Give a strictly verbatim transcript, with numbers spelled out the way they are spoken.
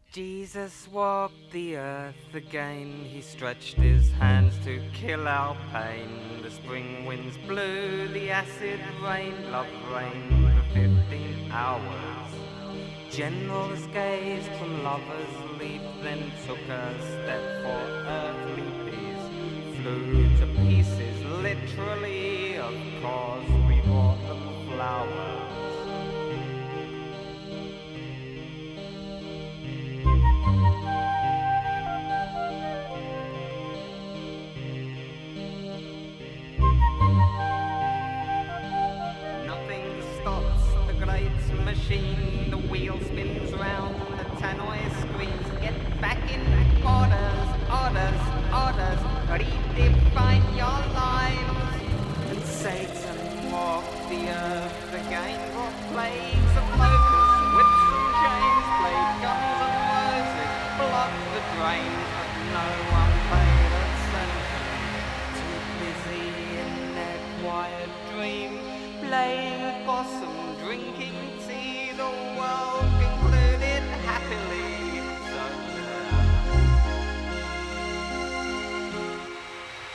Jesus walked the earth again. He stretched his hands to kill our pain. The spring winds blew, the acid rain, love reigned for fifteen hours. Generals gazed from lovers' leap, then took a step for earthly peace. Flew to pieces, literally, of course we brought them flowers. Nothing stops the great machine. The wheel spins round, the tannoy screams. Get back in orders, orders, orders. Redefine your lives. And Satan walked the earth again. Brought plagues of locusts, whips and chains. Played guns and roses, blocked the drains. But no one paid attention. Too busy in their quiet dream, playing possum, drinking tea. The world concluded happily.